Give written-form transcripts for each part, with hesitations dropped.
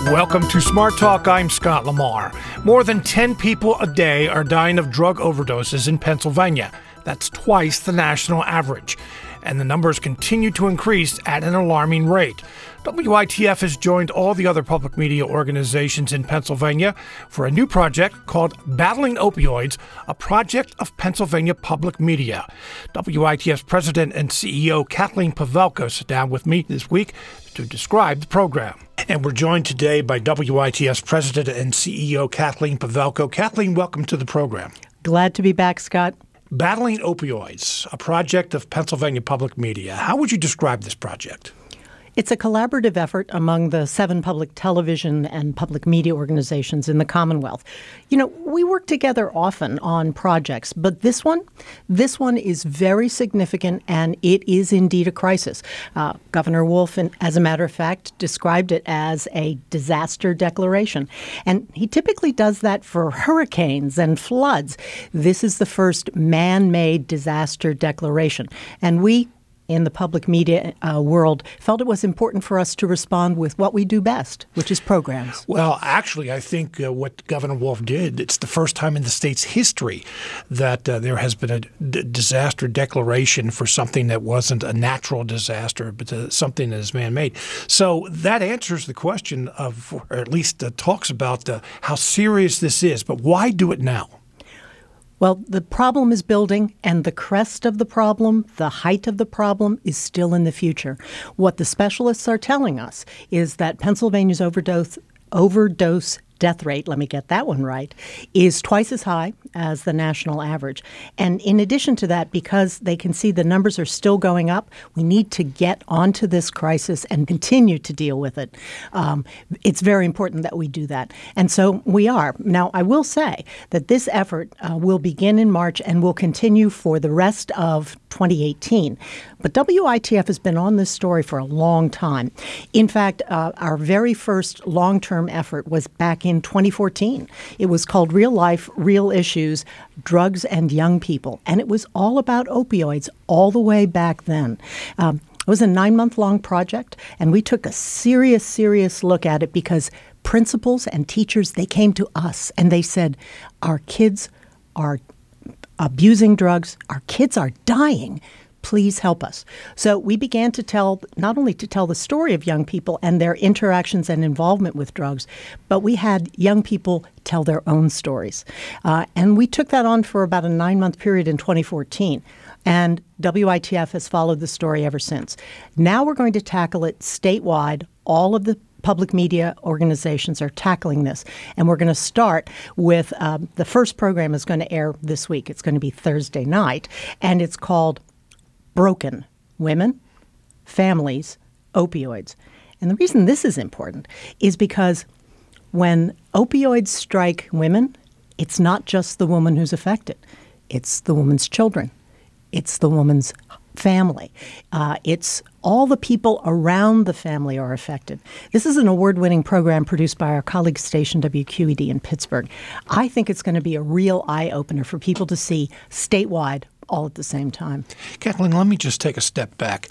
Welcome to Smart Talk. I'm Scott Lamar. More than 10 people a day are dying of drug overdoses in Pennsylvania. That's twice the national average. And the numbers continue to increase at an alarming rate. WITF has joined all the other public media organizations in Pennsylvania for a new project called Battling Opioids, a project of Pennsylvania public media. WITF's president and CEO Kathleen Pavelka sat down with me this week to describe the program. And we're joined today by WITF's president and CEO Kathleen Pavelka. Kathleen, welcome to the program. Glad to be back, Scott. Battling Opioids, a project of Pennsylvania public media. How would you describe this project? It's a collaborative effort among the 7 public television and public media organizations in the Commonwealth. You know, we work together often on projects, but this one is very significant, and it is indeed a crisis. Governor Wolf, as a matter of fact, described it as a disaster declaration. And he typically does that for hurricanes and floods. This is the first man-made disaster declaration. And we, in the public media world, felt it was important for us to respond with what we do best, which is programs. Well, actually, I think what Governor Wolf did, it's the first time in the state's history that there has been a disaster declaration for something that wasn't a natural disaster, but something that is man-made. So that answers the question of, or at least talks about how serious this is. But why do it now? Well, the problem is building, and the crest of the problem, the height of the problem, is still in the future. What the specialists are telling us is that Pennsylvania's overdose death rate, let me get that one right, is twice as high as the national average. And in addition to that, because they can see the numbers are still going up, we need to get onto this crisis and continue to deal with it. It's very important that we do that. And so we are. Now, I will say that this effort will begin in March and will continue for the rest of 2018. But WITF has been on this story for a long time. In fact, our very first long-term effort was back in 2014. It was called Real Life, Real Issues, Drugs and Young People. And it was all about opioids all the way back then. It was a 9-month-long project, and we took a serious look at it because principals and teachers, they came to us and they said, our kids are abusing drugs, our kids are dying. Please help us. So we began to not only to tell the story of young people and their interactions and involvement with drugs, but we had young people tell their own stories. And we took that on for about a 9-month period in 2014. And WITF has followed the story ever since. Now we're going to tackle it statewide. All of the public media organizations are tackling this. And we're going to start with the first program is going to air this week. It's going to be Thursday night. And it's called Broken Women, Families, Opioids. And the reason this is important is because when opioids strike women, it's not just the woman who's affected. It's the woman's children. It's the woman's family. It's all the people around the family are affected. This is an award-winning program produced by our colleague station WQED in Pittsburgh. I think it's going to be a real eye-opener for people to see statewide all at the same time. Kathleen, let me just take a step back.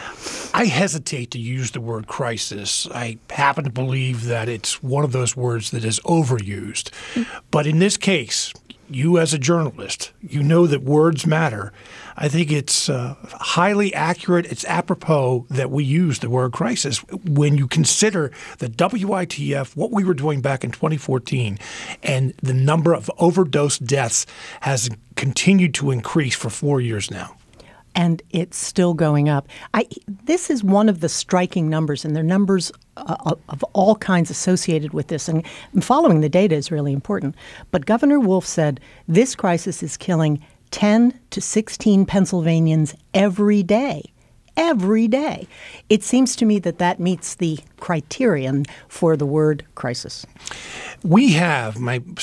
I hesitate to use the word crisis. I happen to believe that it's one of those words that is overused. But in this case, you as a journalist, you know that words matter. I think it's highly accurate. It's apropos that we use the word crisis when you consider that WITF, what we were doing back in 2014, and the number of overdose deaths has continued to increase for 4 years now. And it's still going up. This is one of the striking numbers, and there are numbers of all kinds associated with this. And following the data is really important. But Governor Wolf said this crisis is killing 10 to 16 Pennsylvanians every day. Every day. It seems to me that meets the criterion for the word crisis. We have, meaning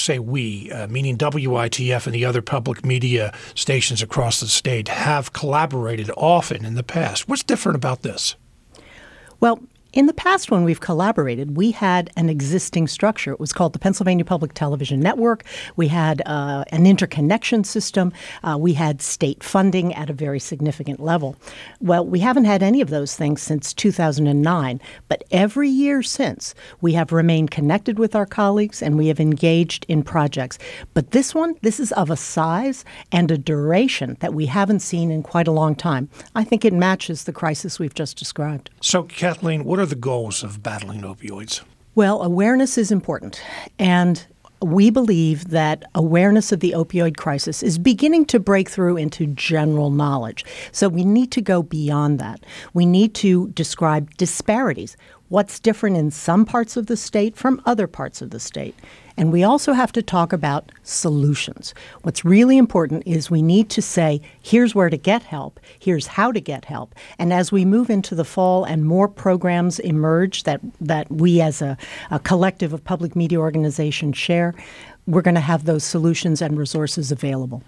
WITF and the other public media stations across the state, have collaborated often in the past. What's different about this? Well, In the past, when we've collaborated, we had an existing structure. It was called the Pennsylvania Public Television Network. We had an interconnection system. We had state funding at a very significant level. Well, we haven't had any of those things since 2009, but every year since, we have remained connected with our colleagues and we have engaged in projects. But this is of a size and a duration that we haven't seen in quite a long time. I think it matches the crisis we've just described. So, Kathleen, what are the goals of battling opioids? Well, awareness is important, and we believe that awareness of the opioid crisis is beginning to break through into general knowledge. So we need to go beyond that. We need to describe disparities, what's different in some parts of the state from other parts of the state. And we also have to talk about solutions. What's really important is we need to say, here's where to get help, here's how to get help. And as we move into the fall and more programs emerge that we as a collective of public media organizations share, we're going to have those solutions and resources available.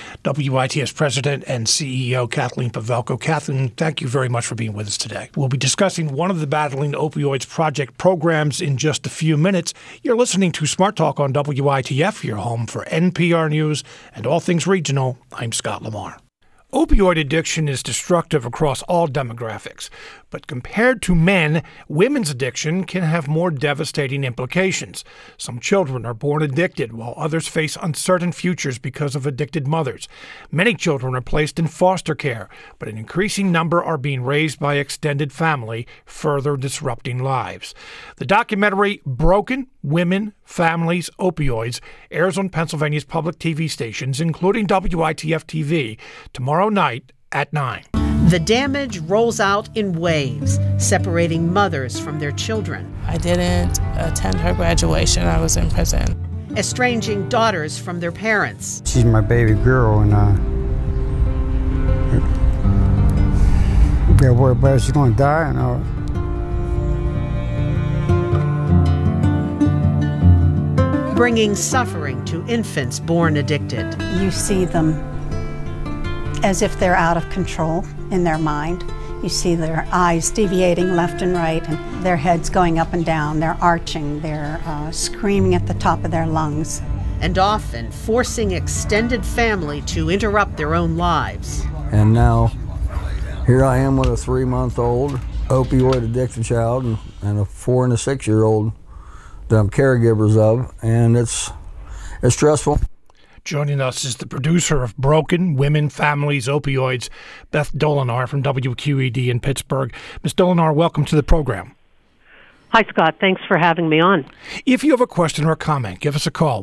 WITS President and CEO Kathleen Pavelko. Kathleen, thank you very much for being with us today. We'll be discussing one of the Battling Opioids Project programs in just a few minutes. You're listening to Smart Talk on WITF, your home for NPR News and all things regional. I'm Scott Lamar. Opioid addiction is destructive across all demographics, but compared to men, women's addiction can have more devastating implications. Some children are born addicted, while others face uncertain futures because of addicted mothers. Many children are placed in foster care, but an increasing number are being raised by extended family, further disrupting lives. The documentary Broken Women, Families, Opioids airs on Pennsylvania's public TV stations, including WITF-TV, tomorrow night at 9. The damage rolls out in waves, separating mothers from their children. I didn't attend her graduation. I was in prison. Estranging daughters from their parents. She's my baby girl, and gotta worry about if she's gonna die and all. Bringing suffering to infants born addicted. You see them as if they're out of control in their mind. You see their eyes deviating left and right, and their heads going up and down. They're arching. They're screaming at the top of their lungs. And often forcing extended family to interrupt their own lives. And now, here I am with a 3-month-old opioid addicted child and a 4 and a 6-year-old that I'm caregivers of, and it's stressful. Joining us is the producer of Broken Women, Families, Opioids, Beth Dolinar from WQED in Pittsburgh. Ms. Dolinar, welcome to the program. Hi, Scott. Thanks for having me on. If you have a question or a comment, give us a call,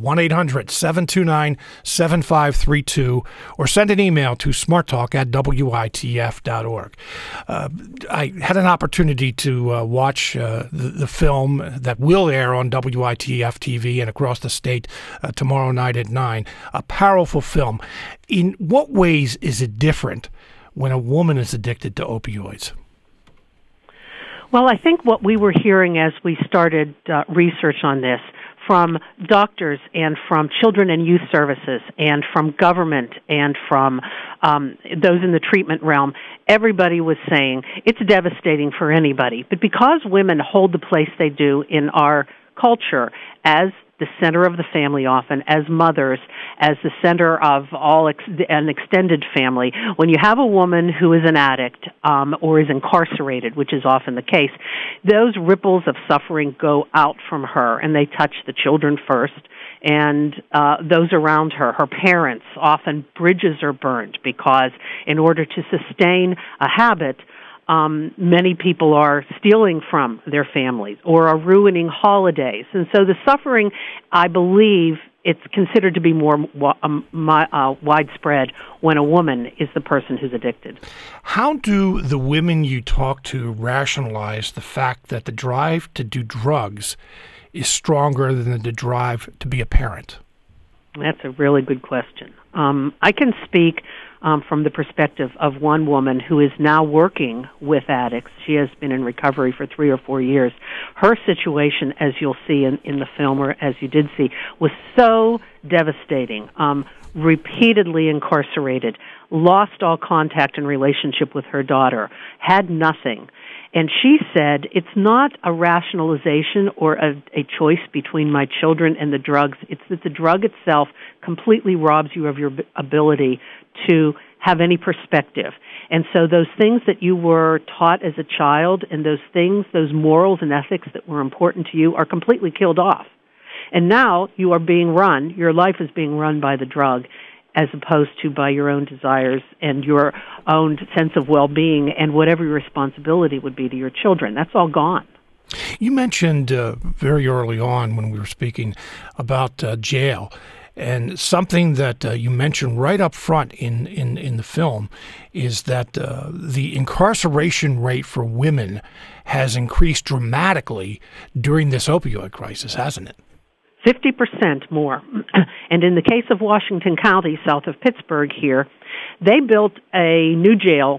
1-800-729-7532, or send an email to smarttalk@witf.org. I had an opportunity to watch the film that will air on WITF TV and across the state tomorrow night at 9. A powerful film. In what ways is it different when a woman is addicted to opioids? Well, I think what we were hearing as we started research on this from doctors and from children and youth services and from government and from those in the treatment realm, everybody was saying it's devastating for anybody. But because women hold the place they do in our culture as the center of the family often, as mothers, as the center of an extended family. When you have a woman who is an addict or is incarcerated, which is often the case, those ripples of suffering go out from her, and they touch the children first, and those around her. Her parents, often bridges are burned because in order to sustain a habit, many people are stealing from their families or are ruining holidays. And so the suffering, I believe, it's considered to be more widespread when a woman is the person who's addicted. How do the women you talk to rationalize the fact that the drive to do drugs is stronger than the drive to be a parent? That's a really good question. I can speak from the perspective of one woman who is now working with addicts. She has been in recovery for 3 or 4 years. Her situation, as you'll see in the film, or as you did see, was so devastating. Repeatedly incarcerated, lost all contact and relationship with her daughter, had nothing. And she said, it's not a rationalization or a choice between my children and the drugs. It's that the drug itself completely robs you of your ability to have any perspective. And so those things that you were taught as a child and those things, those morals and ethics that were important to you are completely killed off. And now you are being run, your life is being run by the drug as opposed to by your own desires and your own sense of well-being and whatever your responsibility would be to your children. That's all gone. You mentioned very early on when we were speaking about jail, and something that you mentioned right up front in the film is that the incarceration rate for women has increased dramatically during this opioid crisis, hasn't it? 50% more. And in the case of Washington County, south of Pittsburgh here, they built a new jail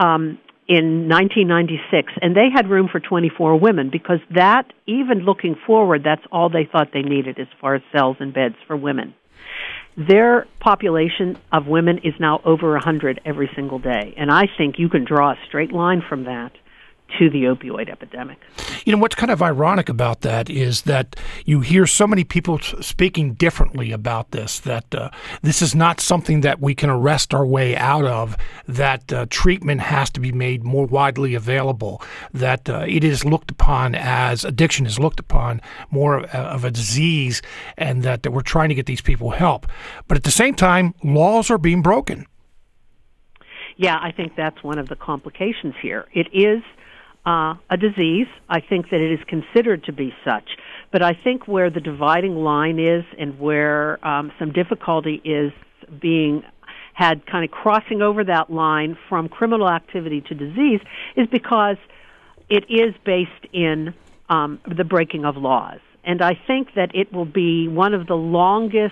in 1996, and they had room for 24 women because that, even looking forward, that's all they thought they needed as far as cells and beds for women. Their population of women is now over 100 every single day, and I think you can draw a straight line from that to the opioid epidemic. You know, what's kind of ironic about that is that you hear so many people speaking differently about this, that this is not something that we can arrest our way out of, that treatment has to be made more widely available, that it is looked upon as, addiction is looked upon more of a disease, and that we're trying to get these people help. But at the same time, laws are being broken. Yeah, I think that's one of the complications here. It is a disease. I think that it is considered to be such. But I think where the dividing line is and where some difficulty is being had kind of crossing over that line from criminal activity to disease is because it is based in the breaking of laws. And I think that it will be one of the longest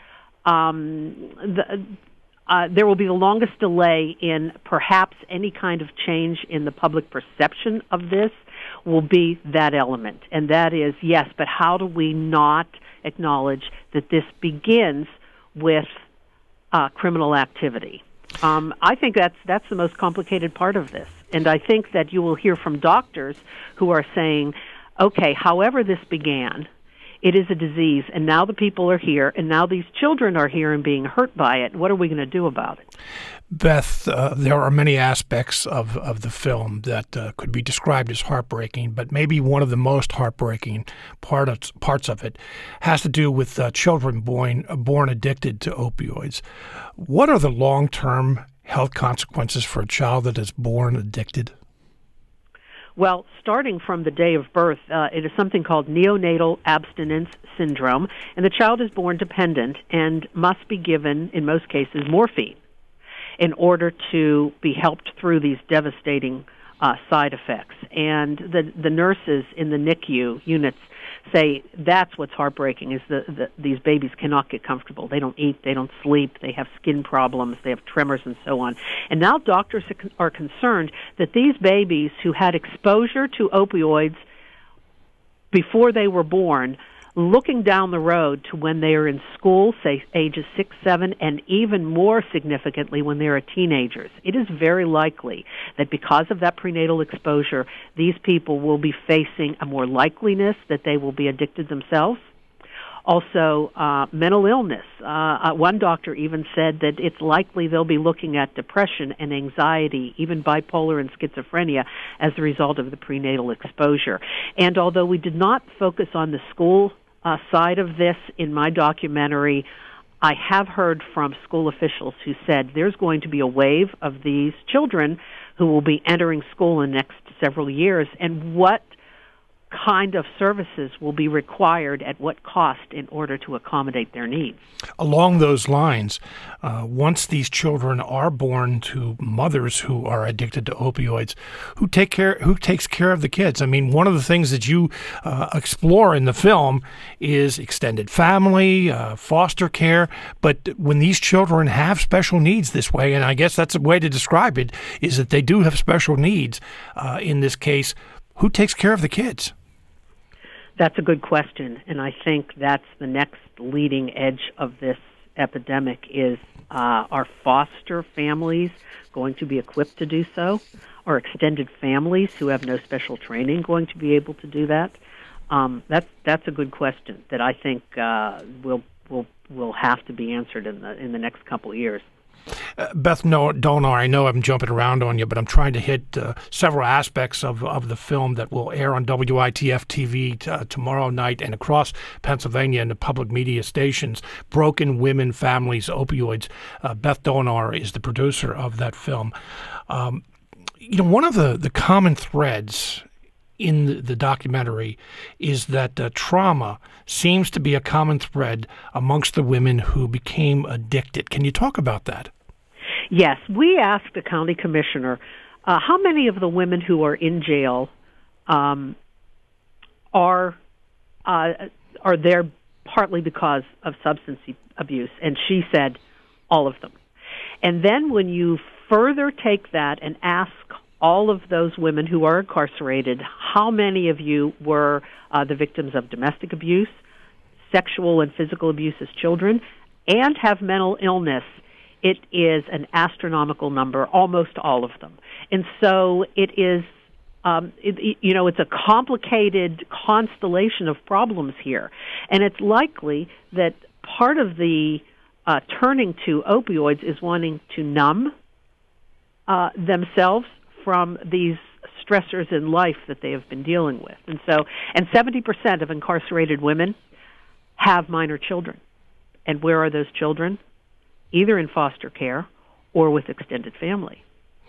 there will be the longest delay in perhaps any kind of change in the public perception of this will be that element. And that is, yes, but how do we not acknowledge that this begins with criminal activity? I think that's the most complicated part of this. And I think that you will hear from doctors who are saying, okay, however this began, it is a disease, and now the people are here, and now these children are here and being hurt by it. What are we going to do about it? Beth, there are many aspects of the film that could be described as heartbreaking, but maybe one of the most heartbreaking parts of it has to do with children born addicted to opioids. What are the long-term health consequences for a child that is born addicted? Well, starting from the day of birth, it is something called neonatal abstinence syndrome, and the child is born dependent and must be given, in most cases, morphine in order to be helped through these devastating side effects. And the nurses in the NICU units say that's what's heartbreaking is these babies cannot get comfortable. They don't eat, they don't sleep, they have skin problems, they have tremors and so on. And now doctors are concerned that these babies who had exposure to opioids before they were born, looking down the road to when they are in school, say ages 6, 7, and even more significantly when they are teenagers, it is very likely that because of that prenatal exposure, these people will be facing a more likeliness that they will be addicted themselves. Also, mental illness. One doctor even said that it's likely they'll be looking at depression and anxiety, even bipolar and schizophrenia, as a result of the prenatal exposure. And although we did not focus on the school side of this in my documentary, I have heard from school officials who said there's going to be a wave of these children who will be entering school in the next several years, and what kind of services will be required at what cost in order to accommodate their needs. Along those lines, once these children are born to mothers who are addicted to opioids, who takes care of the kids? I mean, one of the things that you explore in the film is extended family, foster care, but when these children have special needs this way, and I guess that's a way to describe it, is that they do have special needs. In this case, who takes care of the kids? That's a good question, and I think that's the next leading edge of this epidemic is, are foster families going to be equipped to do so? are extended families who have no special training going to be able to do that? That's a good question that I think will have to be answered in the next couple of years. Beth Donar, I know I'm jumping around on you, but I'm trying to hit several aspects of the film that will air on WITF TV tomorrow night and across Pennsylvania and the public media stations. Broken Women, Families, Opioids. Beth Donar is the producer of that film. One of the common threads in the documentary is that trauma seems to be a common thread amongst the women who became addicted. Can you talk about that? Yes. We asked the county commissioner how many of the women who are in jail are there partly because of substance abuse, and she said all of them. And then when you further take that and ask all of those women who are incarcerated, how many of you were the victims of domestic abuse, sexual and physical abuse as children, and have mental illness, it is an astronomical number, almost all of them. And so it is, it's a complicated constellation of problems here. And it's likely that part of the turning to opioids is wanting to numb themselves from these stressors in life that they have been dealing with. And 70% of incarcerated women have minor children. And where are those children? Either in foster care or with extended family.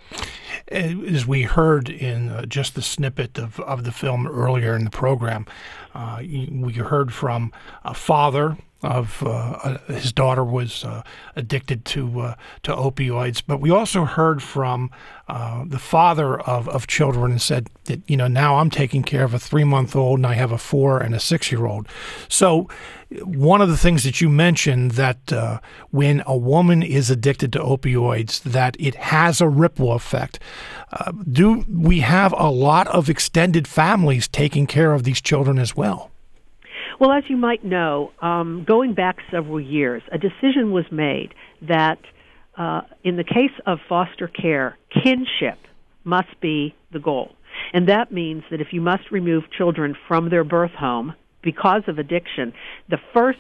As we heard in just the snippet of the film earlier in the program, we heard from a father of his daughter was addicted to opioids, but we also heard from the father of children and said that, now I'm taking care of a 3-month-old and I have a 4 and a 6-year-old. So one of the things that you mentioned that when a woman is addicted to opioids, that it has a ripple effect. Do we have a lot of extended families taking care of these children as well? Well, as you might know, going back several years, a decision was made that in the case of foster care, kinship must be the goal. And that means that if you must remove children from their birth home because of addiction, the first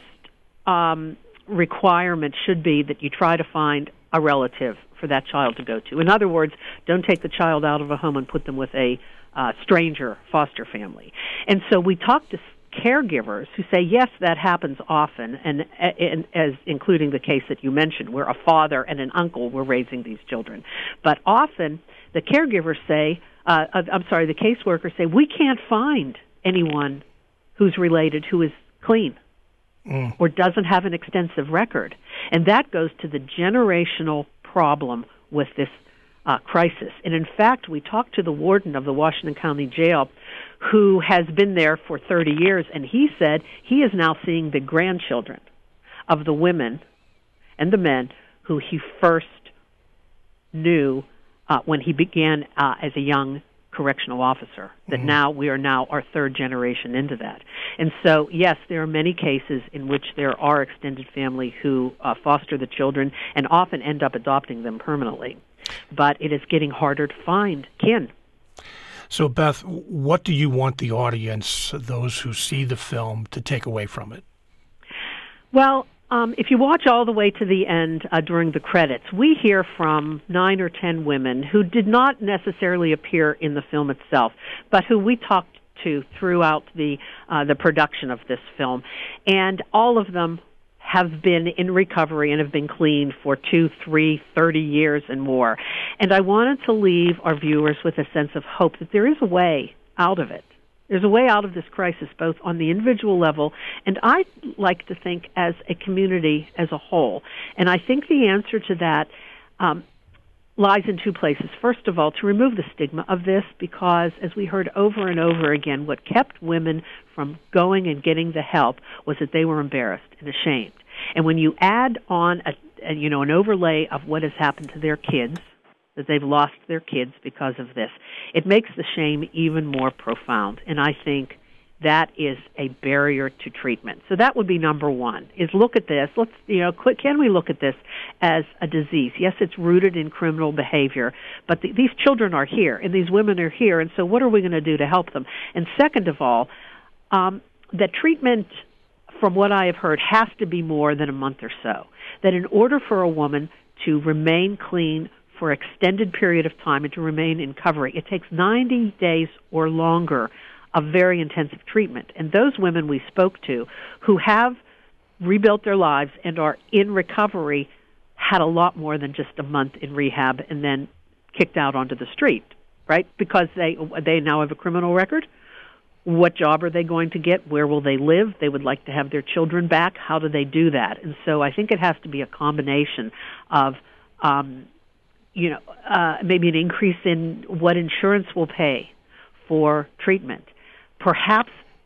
requirement should be that you try to find a relative for that child to go to. In other words, don't take the child out of a home and put them with a stranger foster family. And so we talked to caregivers who say, yes, that happens often, and as including the case that you mentioned, where a father and an uncle were raising these children. But often the caregivers say, the caseworkers say, we can't find anyone who's related who is clean or doesn't have an extensive record. And that goes to the generational problem with this crisis. And in fact, we talked to the warden of the Washington County Jail who has been there for 30 years, and he said he is now seeing the grandchildren of the women and the men who he first knew when he began as a young correctional officer, that now we are now our 3rd generation into that. And so, yes, there are many cases in which there are extended family who foster the children and often end up adopting them permanently. But it is getting harder to find kin. So, Beth, what do you want the audience, those who see the film, to take away from it? Well, if you watch all the way to the end during the credits, we hear from 9 or 10 women who did not necessarily appear in the film itself, but who we talked to throughout the production of this film. And all of them have been in recovery and have been clean for 2, 3, 30 years and more. And I wanted to leave our viewers with a sense of hope that there is a way out of it. There's a way out of this crisis, both on the individual level, and I like to think as a community as a whole. And I think the answer to that lies in 2 places. First of all, to remove the stigma of this, because as we heard over and over again, what kept women from going and getting the help was that they were embarrassed and ashamed. And when you add on an overlay of what has happened to their kids, that they've lost their kids because of this, it makes the shame even more profound. And I think that is a barrier to treatment. So that would be number one, is look at this. Can we look at this as a disease? Yes, it's rooted in criminal behavior, but these children are here, and these women are here, and so what are we going to do to help them? And second of all, that treatment, from what I have heard, has to be more than a month or so. That in order for a woman to remain clean for an extended period of time and to remain in recovery, it takes 90 days or longer of very intensive treatment. And those women we spoke to who have rebuilt their lives and are in recovery had a lot more than just a month in rehab and then kicked out onto the street, right? Because they now have a criminal record. What job are they going to get? Where will they live? They would like to have their children back. How do they do that? And so I think it has to be a combination of maybe an increase in what insurance will pay for treatment. Perhaps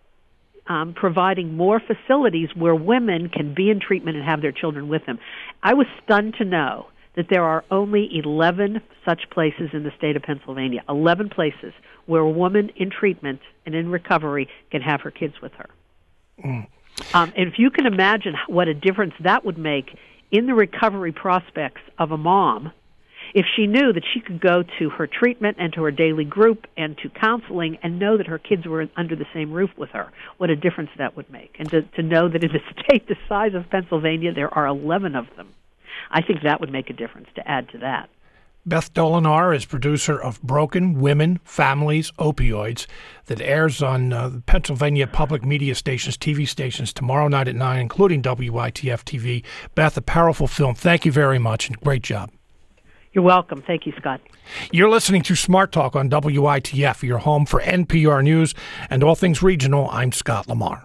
providing more facilities where women can be in treatment and have their children with them. I was stunned to know that there are only 11 such places in the state of Pennsylvania, 11 places where a woman in treatment and in recovery can have her kids with her. And if you can imagine what a difference that would make in the recovery prospects of a mom, if she knew that she could go to her treatment and to her daily group and to counseling and know that her kids were under the same roof with her, what a difference that would make. And to know that in a state the size of Pennsylvania, there are 11 of them, I think that would make a difference to add to that. Beth Dolinar is producer of Broken Women, Families, Opioids that airs on Pennsylvania public media stations, TV stations, tomorrow night at 9, including WITF TV. Beth, a powerful film. Thank you very much, and great job. You're welcome. Thank you, Scott. You're listening to Smart Talk on WITF, your home for NPR News and all things regional. I'm Scott Lamar.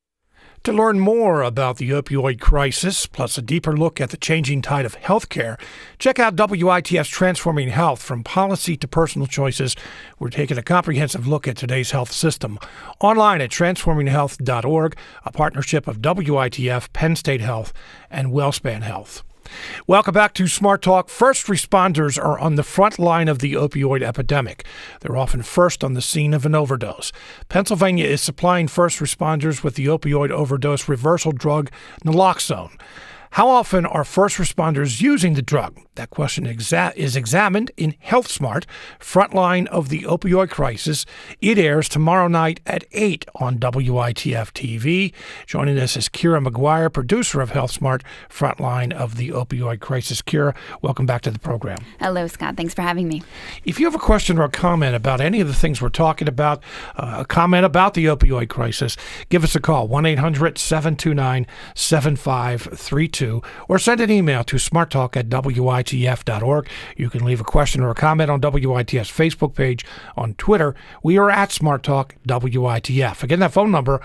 To learn more about the opioid crisis, plus a deeper look at the changing tide of healthcare, check out WITF's Transforming Health, From Policy to Personal Choices. We're taking a comprehensive look at today's health system. Online at transforminghealth.org, a partnership of WITF, Penn State Health, and WellSpan Health. Welcome back to Smart Talk. First responders are on the front line of the opioid epidemic. They're often first on the scene of an overdose. Pennsylvania is supplying first responders with the opioid overdose reversal drug naloxone. How often are first responders using the drug? That question is examined in HealthSmart, Frontline of the Opioid Crisis. It airs tomorrow night at 8 on WITF TV. Joining us is Kira McGuire, producer of HealthSmart, Frontline of the Opioid Crisis. Kira, welcome back to the program. Hello, Scott. Thanks for having me. If you have a question or a comment about any of the things we're talking about, a comment about the opioid crisis, give us a call, 1-800-729-7532. Or send an email to smarttalk@witf.org. You can leave a question or a comment on WITF's Facebook page. On Twitter, we are at SmartTalkWITF. Again, that phone number,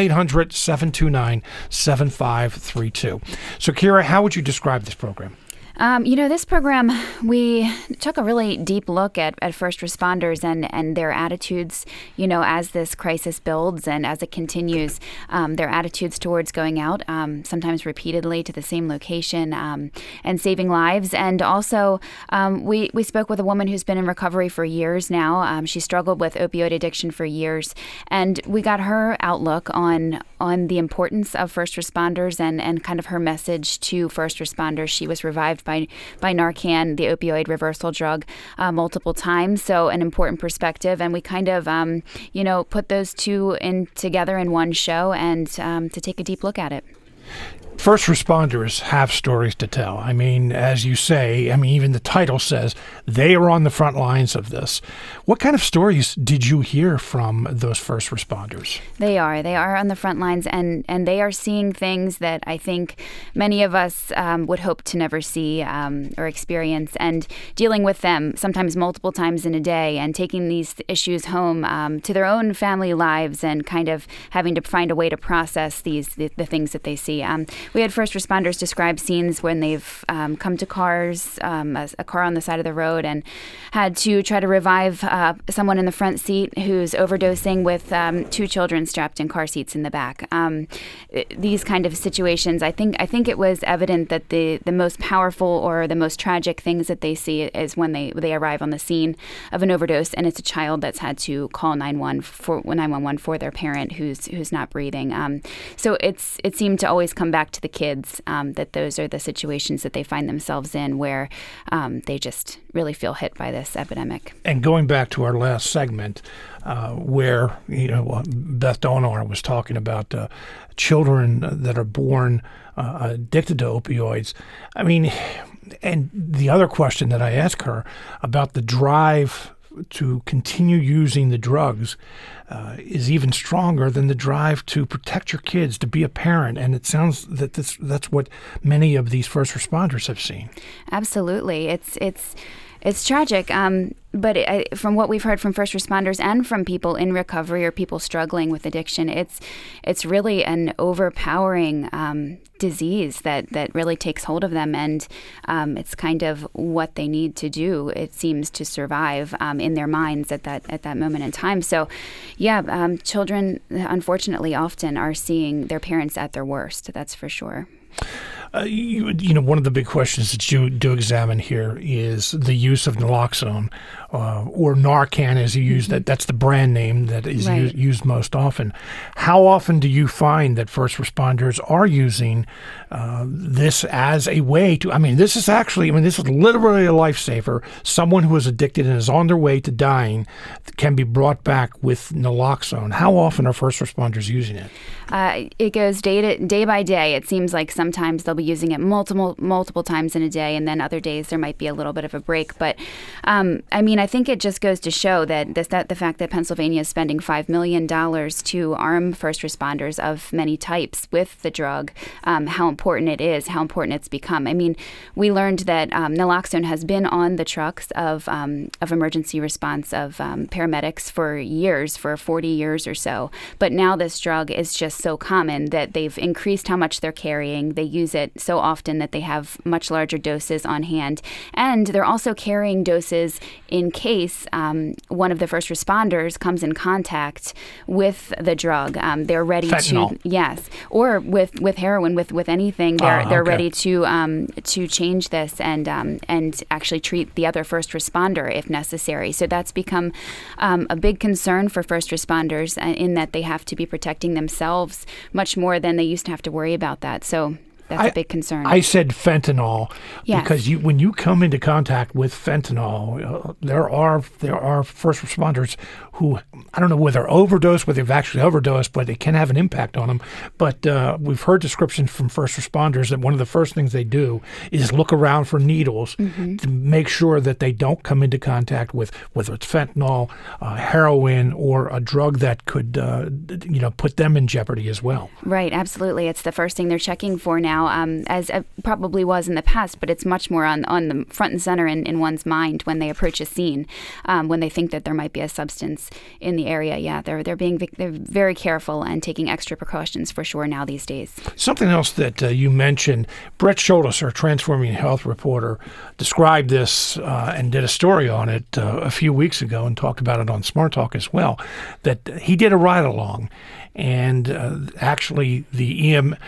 1-800-729-7532. So, Kira, how would you describe this program? This program, we took a really deep look at first responders and their attitudes, as this crisis builds and as it continues, their attitudes towards going out, sometimes repeatedly to the same location, and saving lives. And also, we spoke with a woman who's been in recovery for years now. She struggled with opioid addiction for years, and we got her outlook on the importance of first responders and kind of her message to first responders. She was revived by Narcan, the opioid reversal drug, multiple times. So an important perspective. And we kind of, put those two together in one show and to take a deep look at it. First responders have stories to tell. I mean, as you say, even the title says they are on the front lines of this. What kind of stories did you hear from those first responders? They are on the front lines, and they are seeing things that I think many of us would hope to never see or experience, and dealing with them sometimes multiple times in a day and taking these issues home to their own family lives and kind of having to find a way to process the things that they see. we had first responders describe scenes when they've come to cars, a car on the side of the road, and had to try to revive someone in the front seat who's overdosing with 2 children strapped in car seats in the back. These kind of situations, I think it was evident that the most powerful or the most tragic things that they see is when they arrive on the scene of an overdose, and it's a child that's had to call 911 for their parent who's not breathing. So it seemed to always come back to the kids, that those are the situations that they find themselves in where they just really feel hit by this epidemic. And going back to our last segment, where Beth Donar was talking about children that are born addicted to opioids. I mean, and the other question that I asked her about the drive to continue using the drugs is even stronger than the drive to protect your kids, to be a parent. And it sounds that that's what many of these first responders have seen. Absolutely. It's tragic, but from what we've heard from first responders and from people in recovery or people struggling with addiction, it's really an overpowering disease that really takes hold of them, and it's kind of what they need to do, it seems, to survive in their minds at that moment in time. So, yeah, children, unfortunately, often are seeing their parents at their worst. That's for sure. One of the big questions that you do examine here is the use of naloxone or Narcan, as you use that's the brand name that is used most often. How often do you find that first responders are using this as a way to? This is literally a lifesaver. Someone who is addicted and is on their way to dying can be brought back with naloxone. How often are first responders using it? It goes day by day. It seems like sometimes they'll be using it multiple times in a day, and then other days there might be a little bit of a break. But I think it just goes to show that the fact that Pennsylvania is spending $5 million to arm first responders of many types with the drug, how important it is, how important it's become. We learned that naloxone has been on the trucks of emergency response of paramedics for years, for 40 years or so. But now this drug is just so common that they've increased how much they're carrying. They use it so often that they have much larger doses on hand. And they're also carrying doses in case one of the first responders comes in contact with the drug. They're ready Fentanyl. to, yes, or with heroin, with anything. They're ready to change this and actually treat the other first responder if necessary. So that's become a big concern for first responders in that they have to be protecting themselves much more than they used to have to worry about that. So that's a big concern. I said fentanyl yes. because when you come into contact with fentanyl, there are first responders who, I don't know whether they've actually overdosed, but it can have an impact on them. But we've heard descriptions from first responders that one of the first things they do is look around for needles to make sure that they don't come into contact with whether it's fentanyl, heroin, or a drug that could put them in jeopardy as well. Right, absolutely. It's the first thing they're checking for now, as it probably was in the past, but it's much more on the front and center in one's mind when they approach a scene, when they think that there might be a substance in the area. Yeah, they're very careful and taking extra precautions for sure now these days. Something else that you mentioned, Brett Scholtes, our Transforming Health reporter, described this and did a story on it a few weeks ago and talked about it on Smart Talk as well, that he did a ride-along. And actually, the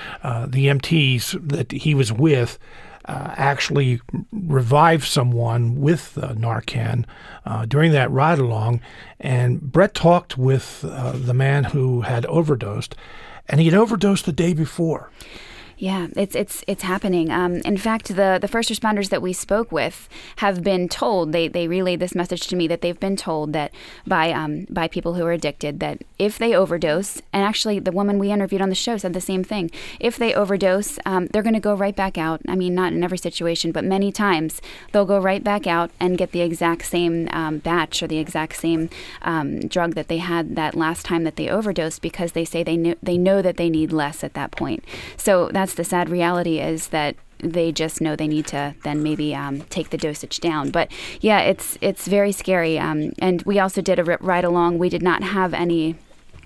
EMTs that he was with actually revived someone with Narcan during that ride-along. And Brett talked with the man who had overdosed, and he had overdosed the day before. Yeah, it's happening. In fact, the first responders that we spoke with have been told, they relayed this message to me, that they've been told that by people who are addicted, that if they overdose, and actually the woman we interviewed on the show said the same thing, if they overdose, they're going to go right back out. Not in every situation, but many times they'll go right back out and get the exact same batch or the exact same drug that they had that last time that they overdosed, because they say they know that they need less at that point. So that's the sad reality, is that they just know they need to then maybe take the dosage down. But yeah, it's very scary. And we also did a ride along. We did not have any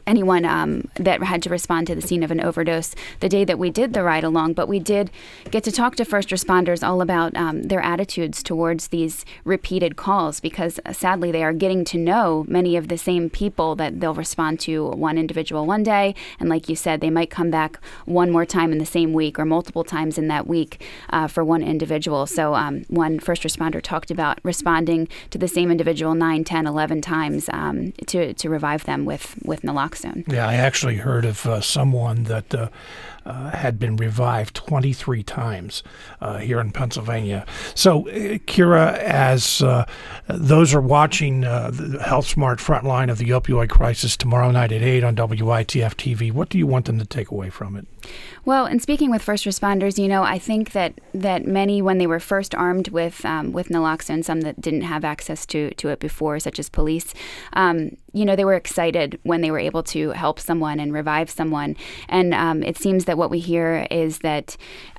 anyone that had to respond to the scene of an overdose the day that we did the ride along, but we did get to talk to first responders all about their attitudes towards these repeated calls, because sadly they are getting to know many of the same people that they'll respond to one individual one day, and like you said, they might come back one more time in the same week or multiple times in that week for one individual. So one first responder talked about responding to the same individual 9, 10, 11 times to revive them with naloxone. Yeah, I actually heard of someone that had been revived 23 times here in Pennsylvania. So, Kira, as those are watching the Health Smart Frontline of the Opioid Crisis tomorrow night at 8 on WITF TV, what do you want them to take away from it? Well, in speaking with first responders, I think that many, when they were first armed with naloxone, some that didn't have access to it before, such as police, they were excited when they were able to help someone and revive someone. And it seems that what we hear is that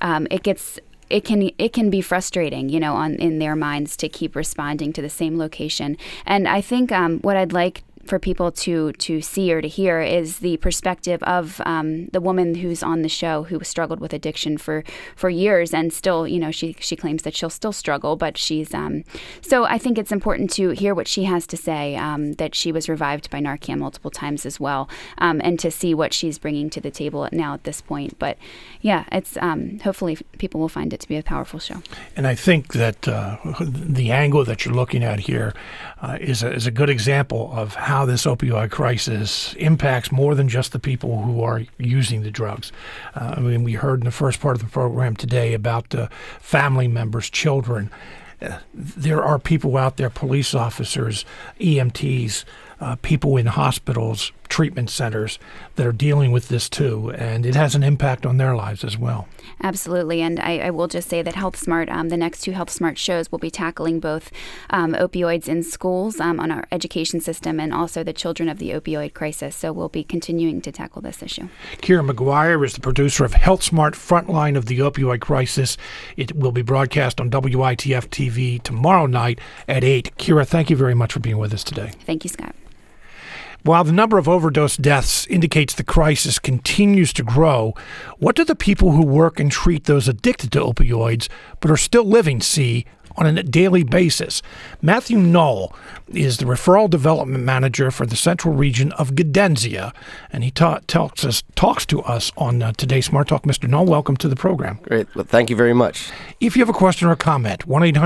it can be frustrating, in their minds to keep responding to the same location. And I think what I'd like for people to see or to hear is the perspective of the woman who's on the show, who struggled with addiction for years, and still, she claims that she'll still struggle, but she's so I think it's important to hear what she has to say, that she was revived by Narcan multiple times as well, and to see what she's bringing to the table now at this point. But yeah, it's hopefully people will find it to be a powerful show. And I think that the angle that you're looking at here is a good example of how this opioid crisis impacts more than just the people who are using the drugs. We heard in the first part of the program today about family members, children. There are people out there, police officers, EMTs, people in hospitals, treatment centers that are dealing with this too, and it has an impact on their lives as well. Absolutely, and I will just say that Health Smart, the next 2 Health Smart shows will be tackling both opioids in schools on our education system, and also the children of the opioid crisis. So we'll be continuing to tackle this issue. Kira McGuire is the producer of Health Smart Frontline of the Opioid Crisis. It will be broadcast on WITF TV tomorrow night at 8. Kira, thank you very much for being with us today. Thank you, Scott. While the number of overdose deaths indicates the crisis continues to grow, what do the people who work and treat those addicted to opioids but are still living see on a daily basis? Matthew Knoll is the Referral Development Manager for the Central Region of Gudenzia, and he talks to us on today's Smart Talk. Mr. Knoll, welcome to the program. Great. Well, thank you very much. If you have a question or a comment,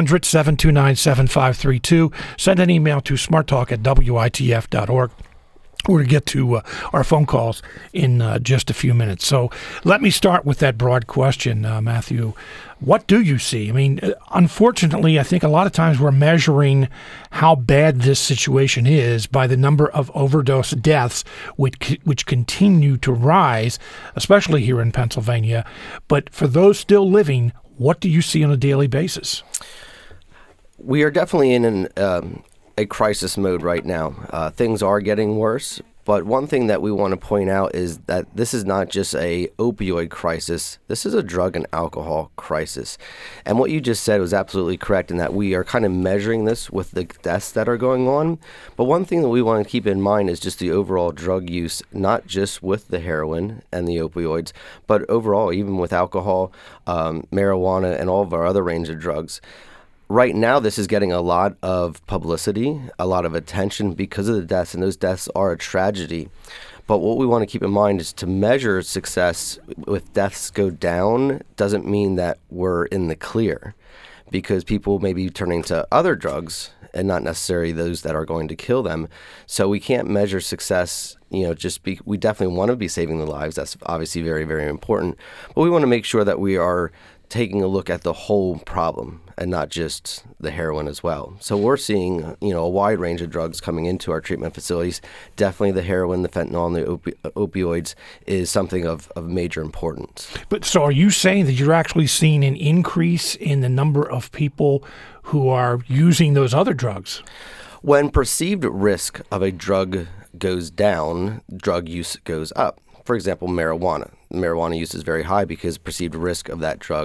1-800-729-7532. Send an email to smarttalk@witf.org. We're going to get to our phone calls in just a few minutes. So let me start with that broad question, Matthew. What do you see? I mean, unfortunately, I think a lot of times we're measuring how bad this situation is by the number of overdose deaths, which continue to rise, especially here in Pennsylvania. But for those still living, what do you see on a daily basis? We are definitely in a crisis mode right now. Things are getting worse, but one thing that we want to point out is that this is not just a opioid crisis. This is a drug and alcohol crisis. And what you just said was absolutely correct in that we are kind of measuring this with the deaths that are going on. But one thing that we want to keep in mind is just the overall drug use, not just with the heroin and the opioids, but overall, even with alcohol, marijuana, and all of our other range of drugs. Right now, this is getting a lot of publicity, a lot of attention because of the deaths, and those deaths are a tragedy. But what we want to keep in mind is to measure success with deaths go down doesn't mean that we're in the clear, because people may be turning to other drugs and not necessarily those that are going to kill them. So we can't measure success, we definitely want to be saving the lives. That's obviously very, very important. But we want to make sure that we are taking a look at the whole problem and not just the heroin as well. So we're seeing, a wide range of drugs coming into our treatment facilities. Definitely the heroin, the fentanyl, and the opioids is something of major importance. But so are you saying that you're actually seeing an increase in the number of people who are using those other drugs? When perceived risk of a drug goes down, drug use goes up. For example, marijuana. Marijuana use is very high because perceived risk of that drug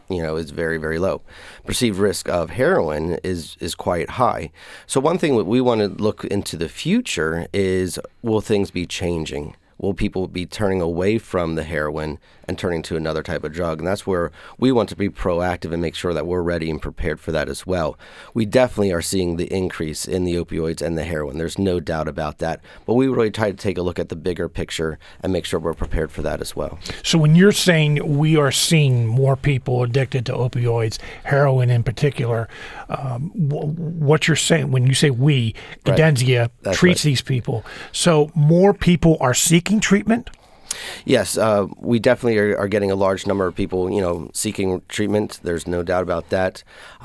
is very, very low. Perceived risk of heroin is quite high. So one thing that we want to look into the future is, will things be changing? Will people be turning away from the heroin and turning to another type of drug? And that's where we want to be proactive and make sure that we're ready and prepared for that as well. We definitely are seeing the increase in the opioids and the heroin. There's no doubt about that. But we really try to take a look at the bigger picture and make sure we're prepared for that as well. So when you're saying we are seeing more people addicted to opioids, heroin in particular, what you're saying when you say we, Cadenzia treats these people. So more people are seeking treatment? Yes, we definitely are getting a large number of people, seeking treatment. There's no doubt about that.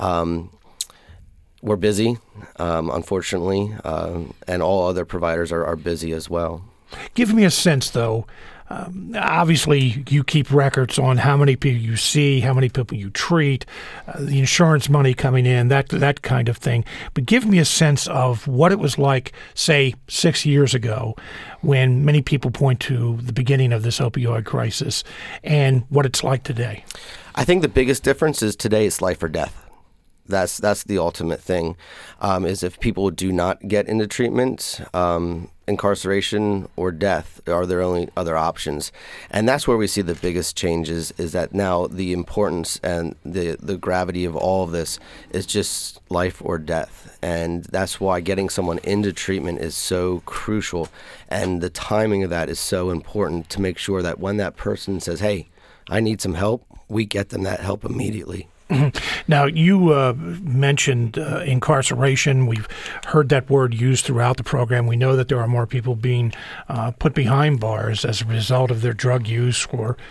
We're busy, unfortunately, and all other providers are busy as well. Give me a sense, though. Obviously, you keep records on how many people you see, how many people you treat, the insurance money coming in, that kind of thing. But give me a sense of what it was like, say, 6 years ago, when many people point to the beginning of this opioid crisis, and what it's like today. I think the biggest difference is today it's life or death. That's the ultimate thing, is if people do not get into treatment, incarceration or death are their only other options. And that's where we see the biggest changes, is that now the importance and the gravity of all of this is just life or death. And that's why getting someone into treatment is so crucial. And the timing of that is so important to make sure that when that person says, hey, I need some help, we get them that help immediately. Now, you mentioned incarceration. We've heard that word used throughout the program. We know that there are more people being put behind bars as a result of their drug use,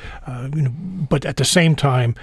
but at the same time,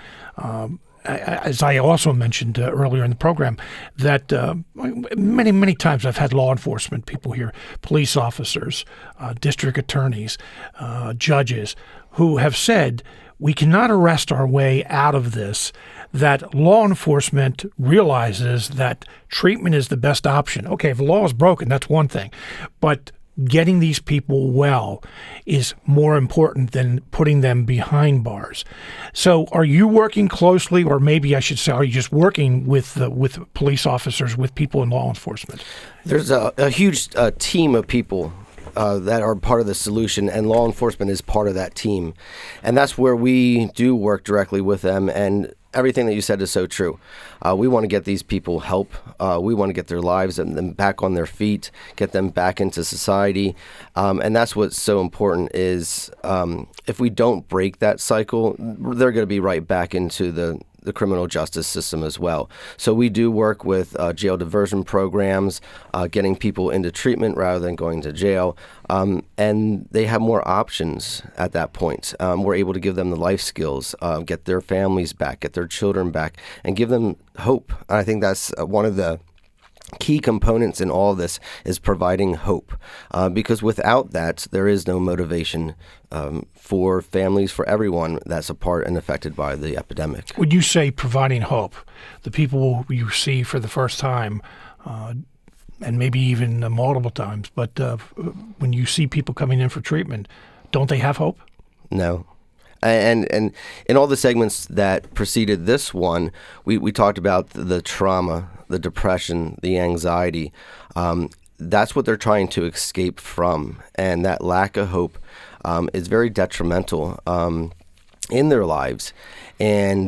as I also mentioned earlier in the program, that many, many times I've had law enforcement people here, police officers, district attorneys, judges, who have said, we cannot arrest our way out of this, that law enforcement realizes that treatment is the best option. Okay, if the law is broken, that's one thing. But getting these people well is more important than putting them behind bars. So are you working closely, or maybe I should say, are you just working with police officers, with people in law enforcement? There's a huge team of people that are part of the solution, and law enforcement is part of that team. And that's where we do work directly with them, and everything that you said is so true. We want to get these people help. We want to get their lives and them back on their feet, get them back into society. And that's what's so important is if we don't break that cycle, they're going to be right back into the criminal justice system as well. So we do work with jail diversion programs, getting people into treatment rather than going to jail. And they have more options at that point. We're able to give them the life skills, get their families back, get their children back, and give them hope. I think that's one of the key components in all of this, is providing hope, because without that, there is no motivation for families, for everyone that's a part and affected by the epidemic. Would you say providing hope, the people you see for the first time, and maybe even multiple times, but when you see people coming in for treatment, don't they have hope? No. And in all the segments that preceded this one, we talked about the trauma, the depression, the anxiety. That's what they're trying to escape from. And that lack of hope is very detrimental in their lives. And,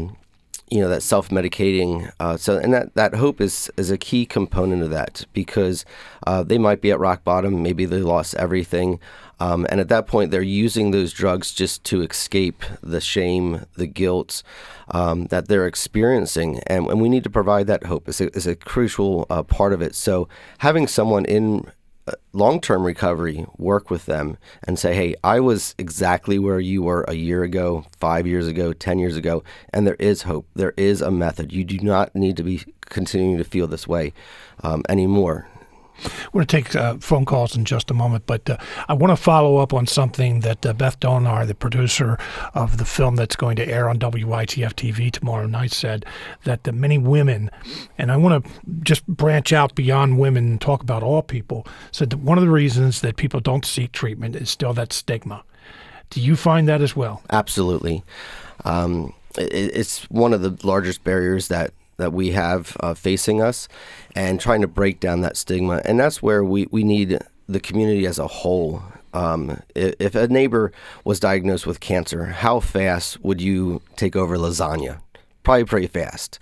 that self-medicating. And that hope is a key component of that, because they might be at rock bottom. Maybe they lost everything. And at that point, they're using those drugs just to escape the shame, the guilt that they're experiencing. And we need to provide that hope is a crucial part of it. So having someone in long-term recovery work with them and say, hey, I was exactly where you were a year ago, 5 years ago, 10 years ago, and there is hope. There is a method. You do not need to be continuing to feel this way anymore. We're going to take phone calls in just a moment, but I want to follow up on something that Beth Donar, the producer of the film that's going to air on WITF TV tomorrow night, said that the many women, and I want to just branch out beyond women and talk about all people, said that one of the reasons that people don't seek treatment is still that stigma. Do you find that as well? Absolutely. it's one of the largest barriers that we have facing us, and trying to break down that stigma. And that's where we need the community as a whole. If a neighbor was diagnosed with cancer, how fast would you take over lasagna? Probably pretty fast.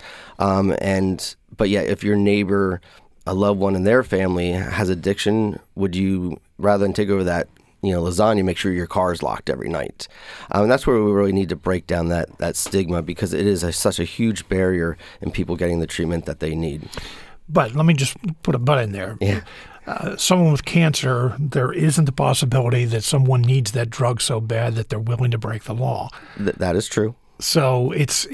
But yeah, if your neighbor, a loved one in their family has addiction, would you, rather than take over that lasagna, make sure your car is locked every night? And that's where we really need to break down that stigma, because it is such a huge barrier in people getting the treatment that they need. But let me just put a but in there. Yeah. Someone with cancer, there isn't the possibility that someone needs that drug so bad that they're willing to break the law. That is true. So it's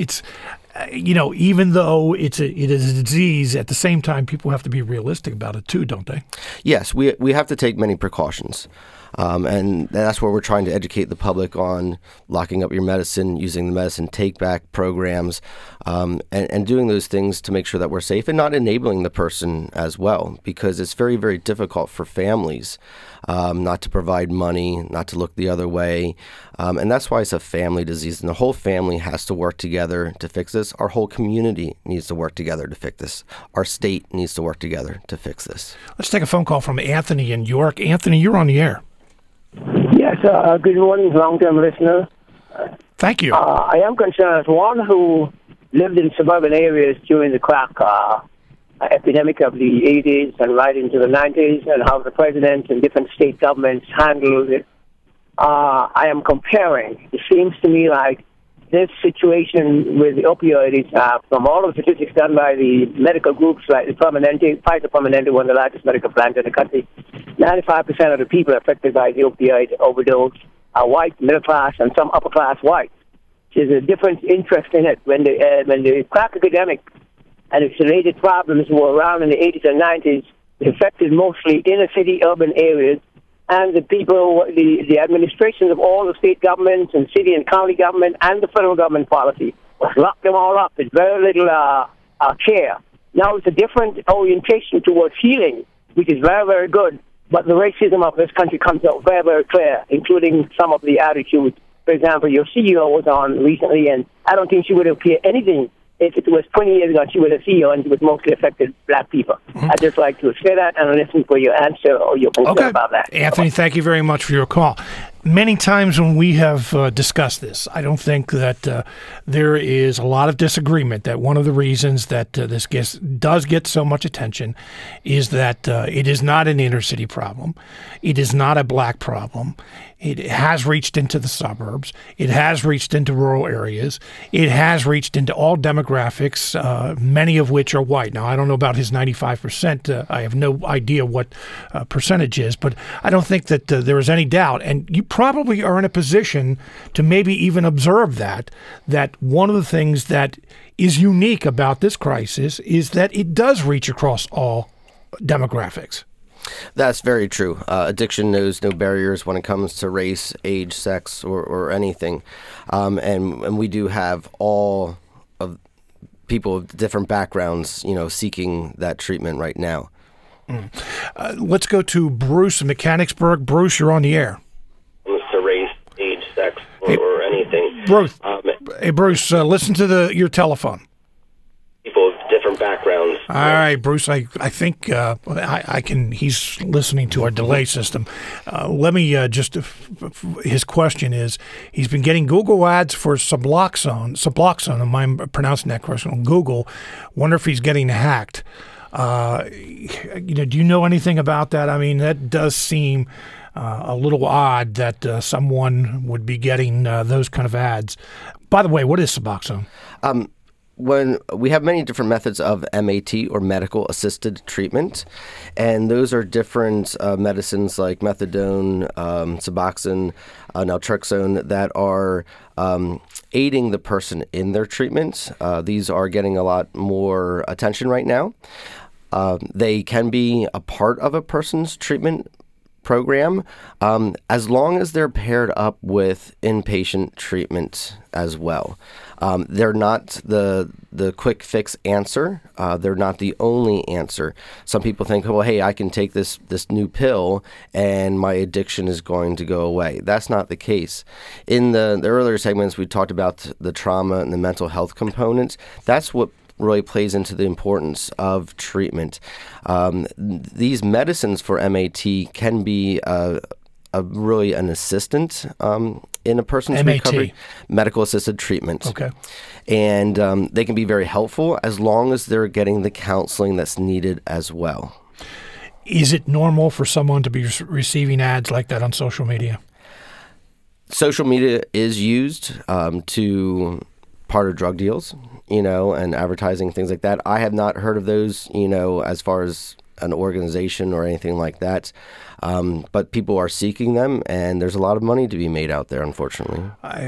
even though it is a disease, at the same time, people have to be realistic about it too, don't they? Yes, we have to take many precautions. And that's where we're trying to educate the public on locking up your medicine, using the medicine take-back programs, and doing those things to make sure that we're safe, and not enabling the person as well, because it's very, very difficult for families not to provide money, not to look the other way. And that's why it's a family disease, and the whole family has to work together to fix this. Our whole community needs to work together to fix this. Our state needs to work together to fix this. Let's take a phone call from Anthony in York. Anthony, you're on the air. Yes, good morning, long-term listener. Thank you. I am concerned as one who lived in suburban areas during the crack epidemic of the 80s and right into the 90s, and how the president and different state governments handled it. I am comparing. It seems to me like this situation with the opioids, from all of the statistics done by the medical groups like the Permanente, Pfizer Permanente, one of the largest medical plants in the country, 95% of the people affected by the opioid overdose are white, middle class, and some upper class whites. There's a different interest in it. When the crack epidemic and its related problems were around in the 80s and 90s, it affected mostly inner city urban areas, and the people, the administrations of all the state governments and city and county government and the federal government policy was lock them all up with very little care. Now it's a different orientation towards healing, which is very, very good, but the racism of this country comes out very, very clear, including some of the attitudes. For example, your CEO was on recently, and I don't think she would appear anything if it was 20 years ago. She was a CEO, and she was mostly affected black people. Mm-hmm. I'd just like to say that and listen for your answer or your concern about that. Anthony, thank you very much for your call. Many times when we have discussed this, I don't think that there is a lot of disagreement that one of the reasons that this does get so much attention is that it is not an inner city problem. It is not a black problem. It has reached into the suburbs. It has reached into rural areas. It has reached into all demographics, many of which are white. Now, I don't know about his 95%. I have no idea what percentage is, but I don't think that there is any doubt. And you probably are in a position to maybe even observe that one of the things that is unique about this crisis is that it does reach across all demographics. That's very true. Addiction knows no barriers when it comes to race, age, sex, or anything. And we do have all of people of different backgrounds, seeking that treatment right now. Let's go to Bruce in Mechanicsburg. Bruce, you're on the air. To race, age, sex, or anything. Bruce, Bruce, listen to your telephone. People of different backgrounds. All right, Bruce, I think I can. He's listening to our delay system. Let me his question is, he's been getting Google ads for Suboxone, am I pronouncing that correctly, on Google. Wonder if he's getting hacked. Do you know anything about that? I mean, that does seem a little odd that someone would be getting those kind of ads. By the way, what is Suboxone? When we have many different methods of MAT, or medical assisted treatment, and those are different medicines like methadone, Suboxone, naltrexone that are aiding the person in their treatment. These are getting a lot more attention right now. They can be a part of a person's treatment program, as long as they're paired up with inpatient treatment as well. They're not the quick fix answer. They're not the only answer. Some people think, well, hey, I can take this new pill and my addiction is going to go away. That's not the case. In the earlier segments, we talked about the trauma and the mental health components. That's what really plays into the importance of treatment. These medicines for MAT can be really an assistant in a person's MAT. recovery. Medical assisted treatment. Okay. And they can be very helpful as long as they're getting the counseling that's needed as well. Is it normal for someone to be receiving ads like that on social media? Social media is used to part of drug deals, and advertising, things like that. I have not heard of those, as far as an organization or anything like that. But people are seeking them, and there's a lot of money to be made out there, unfortunately.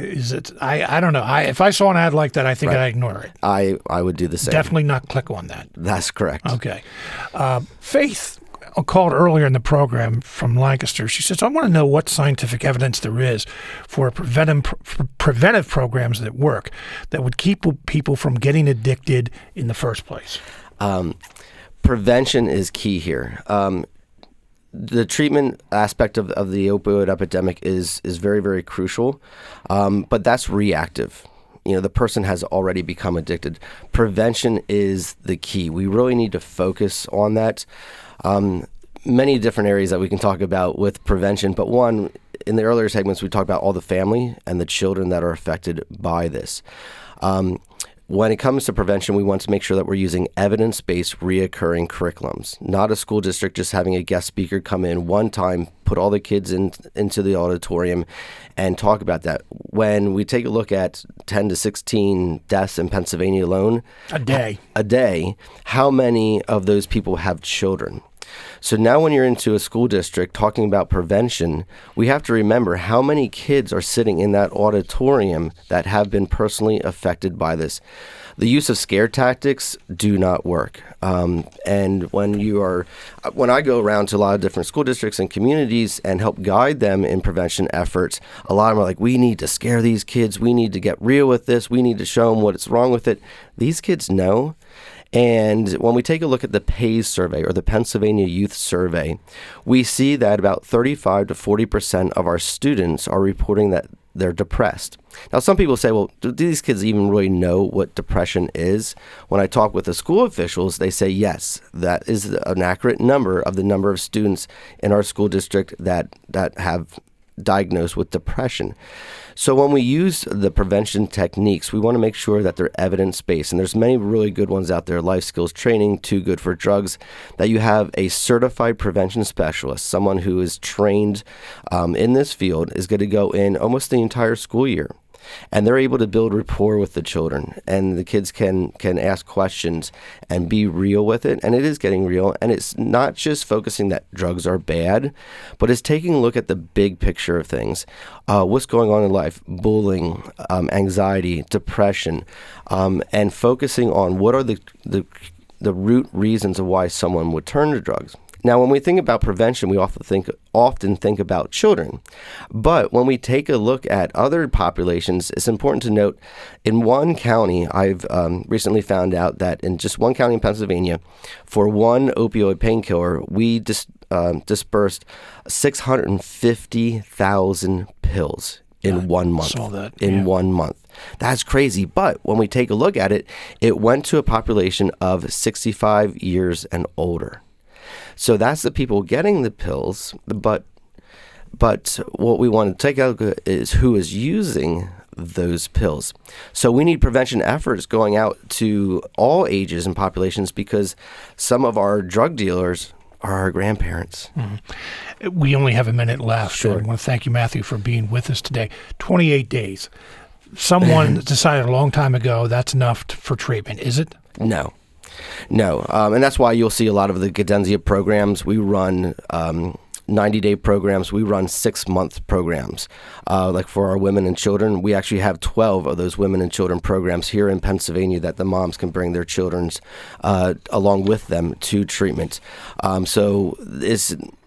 I don't know. If I saw an ad like that, I think I'd ignore it. I would do the same. Definitely not click on that. That's correct. Okay. Faith called earlier in the program from Lancaster. She says, I want to know what scientific evidence there is for preventive programs that work that would keep people from getting addicted in the first place. Prevention is key here. The treatment aspect of the opioid epidemic is very, very crucial, but that's reactive. The person has already become addicted. Prevention is the key. We really need to focus on that. Many different areas that we can talk about with prevention, but one, in the earlier segments, we talked about all the family and the children that are affected by this. When it comes to prevention, we want to make sure that we're using evidence-based reoccurring curriculums, not a school district just having a guest speaker come in one time, put all the kids into the auditorium and talk about that. When we take a look at 10 to 16 deaths in Pennsylvania alone, a day, how many of those people have children? So now when you're into a school district talking about prevention, we have to remember how many kids are sitting in that auditorium that have been personally affected by this. The use of scare tactics do not work. And when I go around to a lot of different school districts and communities and help guide them in prevention efforts, a lot of them are like, we need to scare these kids. We need to get real with this. We need to show them what's wrong with it. These kids know. And when we take a look at the PAYS survey or the Pennsylvania Youth Survey, we see that about 35 to 40% of our students are reporting that they're depressed. Now, some people say, well, do these kids even really know what depression is? When I talk with the school officials, they say, yes, that is an accurate number of the number of students in our school district that have diagnosed with depression. So when we use the prevention techniques, we want to make sure that they're evidence-based. And there's many really good ones out there, Life Skills Training, Too Good for Drugs, that you have a certified prevention specialist, someone who is trained in this field, is going to go in almost the entire school year. And they're able to build rapport with the children, and the kids can ask questions and be real with it. And it is getting real. And it's not just focusing that drugs are bad, but it's taking a look at the big picture of things. What's going on in life, bullying, anxiety, depression, and focusing on what are the root reasons of why someone would turn to drugs. Now, when we think about prevention, we often think about children. But when we take a look at other populations, it's important to note in one county, I've recently found out that in just one county in Pennsylvania, for one opioid painkiller, we dispersed 650,000 pills in 1 month. Saw that. In 1 month. That's crazy. But when we take a look at it, it went to a population of 65 years and older. So that's the people getting the pills, but what we want to take out is who is using those pills. So we need prevention efforts going out to all ages and populations because some of our drug dealers are our grandparents. Mm-hmm. We only have a minute left. Sure. I want to thank you, Matthew, for being with us today. 28 days. Someone decided a long time ago that's enough for treatment. Is it? No. And that's why you'll see a lot of the Cadenzia programs. We run 90-day programs. We run 6-month programs. Like for our women and children, we actually have 12 of those women and children programs here in Pennsylvania that the moms can bring their children along with them to treatment. So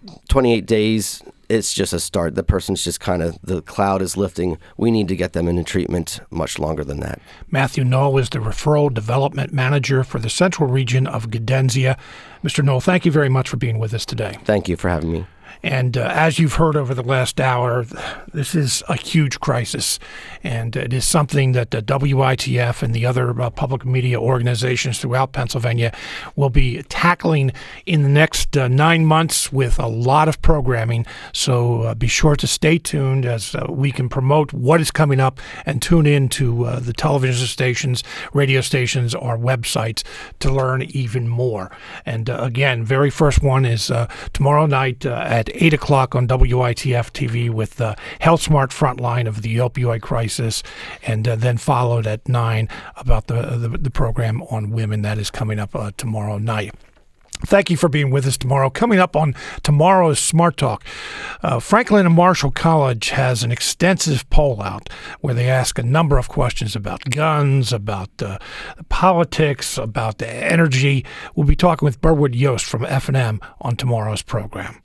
28 days, it's just a start. The person's just the cloud is lifting. We need to get them into treatment much longer than that. Matthew Knoll is the Referral Development Manager for the Central Region of Gaudentia. Mr. Knoll, thank you very much for being with us today. Thank you for having me. And as you've heard over the last hour, this is a huge crisis, and it is something that the WITF and the other public media organizations throughout Pennsylvania will be tackling in the next 9 months with a lot of programming. So be sure to stay tuned as we can promote what is coming up, and tune in to the television stations, radio stations, or websites to learn even more. And again, very first one is tomorrow night at 8 o'clock on WITF TV with the Health Smart Frontline of the opioid crisis, and then followed at 9 about the program on women that is coming up tomorrow night. Thank you for being with us tomorrow. Coming up on tomorrow's Smart Talk, Franklin and Marshall College has an extensive poll out where they ask a number of questions about guns, about politics, about energy. We'll be talking with Burwood Yost from F&M on tomorrow's program.